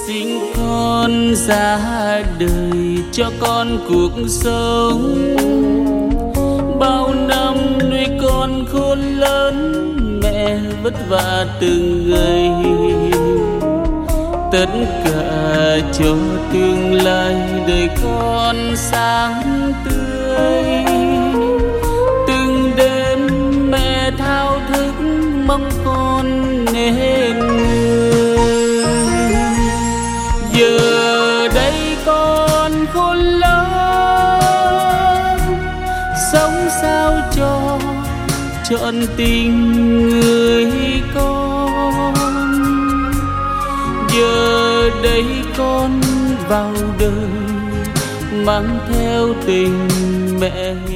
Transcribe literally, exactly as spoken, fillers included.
Sinh con ra đời cho con cuộc sống, bao năm nuôi con khôn lớn, mẹ vất vả từng ngày. Tất cả cho tương lai đời con sáng tươi. Từng đêm mẹ thao thức mong con nên người. Giờ đây con khôn lớn, sống sao cho trọn tình người con. Giờ đây con vào đời mang theo tình mẹ